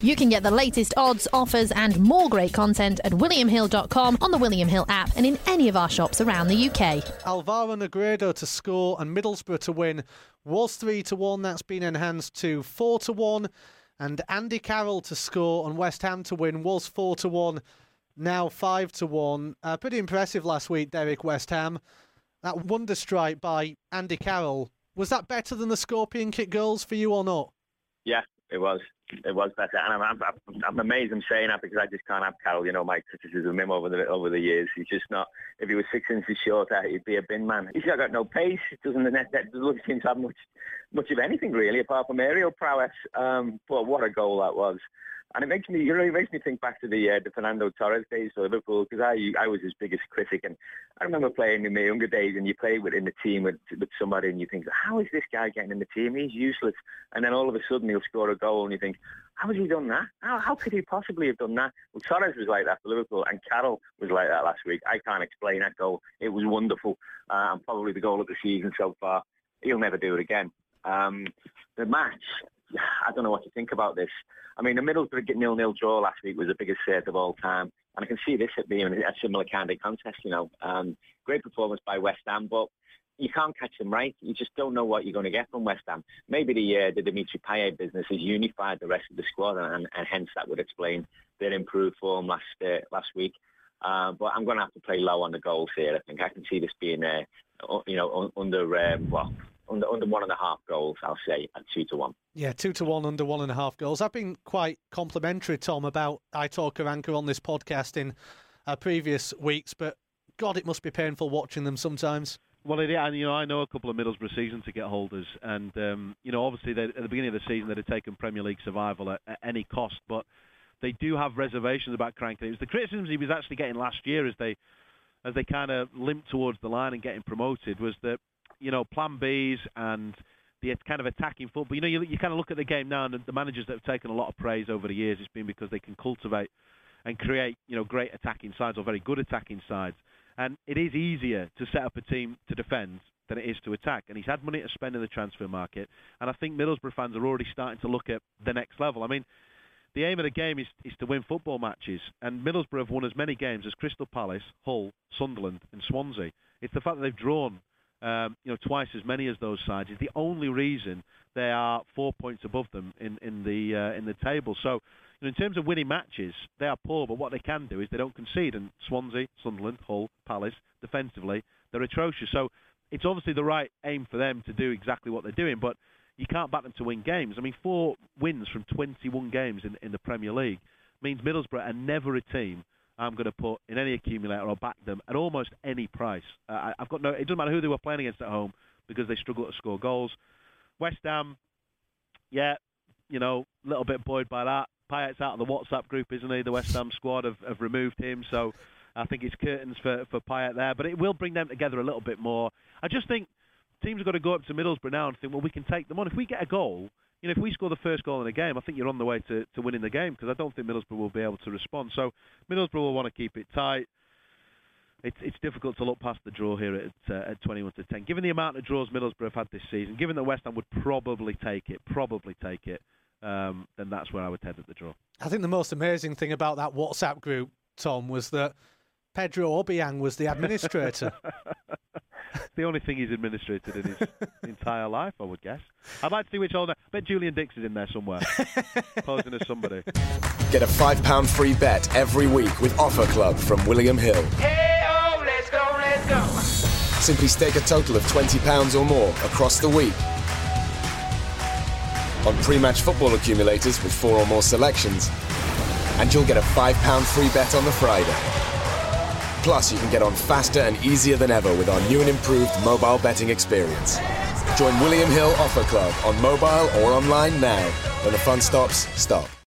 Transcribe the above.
You can get the latest odds, offers and more great content at williamhill.com, on the William Hill app and in any of our shops around the UK. Alvaro Negredo to score and Middlesbrough to win was 3-1. That's been enhanced to 4-1. And Andy Carroll to score and West Ham to win was 4-1. Now 5-1. Pretty impressive last week, Derek, West Ham. That wonder strike by Andy Carroll, was that better than the Scorpion kick goals for you or not? Yeah, it was. It was better, and I'm amazed I'm saying that because I just can't have Carroll. You know, my criticism of him over the years. He's just not. If he was 6 inches shorter, he'd be a bin man. He's got no pace. Doesn't seem to have much of anything really, apart from aerial prowess. But what a goal that was! And it makes me think back to the Fernando Torres days for Liverpool, because I was his biggest critic, and I remember playing in my younger days, and you play within the team with somebody, and you think, how is this guy getting in the team? He's useless. And then all of a sudden he'll score a goal, and you think, how has he done that? How could he possibly have done that? Well, Torres was like that for Liverpool, and Carroll was like that last week. I can't explain that goal. It was wonderful, and probably the goal of the season so far. He'll never do it again. The match, I don't know what to think about this. I mean, the Middlesbrough 0-0 draw last week was the biggest cert of all time. And I can see this at being a similar kind of contest, you know. Great performance by West Ham, but you can't catch them right. You just don't know what you're going to get from West Ham. Maybe the Dimitri Payet business has unified the rest of the squad, and hence that would explain their improved form last week. But I'm going to have to play low on the goals here. I think I can see this being, under 1.5 goals, I'll say, at 2-1. Yeah, 2-1 under 1.5 goals. I've been quite complimentary, Tom, about iTalker Anchor on this podcast in previous weeks, but God, it must be painful watching them sometimes. Well, yeah, and I know a couple of Middlesbrough season ticket holders, and obviously at the beginning of the season they'd have taken Premier League survival at any cost, but they do have reservations about cranking. It was the criticisms he was actually getting last year as they kind of limped towards the line and getting promoted, was that plan Bs and the kind of attacking football. You kind of look at the game now, and the managers that have taken a lot of praise over the years, it's been because they can cultivate and create, great attacking sides or very good attacking sides. And it is easier to set up a team to defend than it is to attack. And he's had money to spend in the transfer market. And I think Middlesbrough fans are already starting to look at the next level. I mean, the aim of the game is to win football matches. And Middlesbrough have won as many games as Crystal Palace, Hull, Sunderland and Swansea. It's the fact that they've drawn twice as many as those sides is the only reason they are 4 points above them in the table. So, in terms of winning matches, they are poor, but what they can do is they don't concede. And Swansea, Sunderland, Hull, Palace, defensively, they're atrocious. So it's obviously the right aim for them to do exactly what they're doing, but you can't back them to win games. I mean, 4 wins from 21 games in the Premier League means Middlesbrough are never a team I'm going to put in any accumulator or back them at almost any price. It doesn't matter who they were playing against at home because they struggle to score goals. West Ham, yeah, a little bit buoyed by that. Payet's out of the WhatsApp group, isn't he? The West Ham squad have removed him, so I think it's curtains for Payet there. But it will bring them together a little bit more. I just think teams have got to go up to Middlesbrough now and think, well, we can take them on. If we get a goal, if we score the first goal in a game, I think you're on the way to winning the game, because I don't think Middlesbrough will be able to respond. So Middlesbrough will want to keep it tight. It's difficult to look past the draw here at 21-10. Given the amount of draws Middlesbrough have had this season, given that West Ham would probably take it, then that's where I would head at the draw. I think the most amazing thing about that WhatsApp group, Tom, was that Pedro Obiang was the administrator. The only thing he's administrated in his entire life, I would guess. I'd like to see which older. I bet Julian Dix is in there somewhere, posing as somebody. Get a £5 free bet every week with Offer Club from William Hill. Hey-oh, let's go. Simply stake a total of £20 or more across the week on pre-match football accumulators with 4 or more selections, and you'll get a £5 free bet on the Friday. Plus, you can get on faster and easier than ever with our new and improved mobile betting experience. Join William Hill Offer Club on mobile or online now. When the fun stops, stop.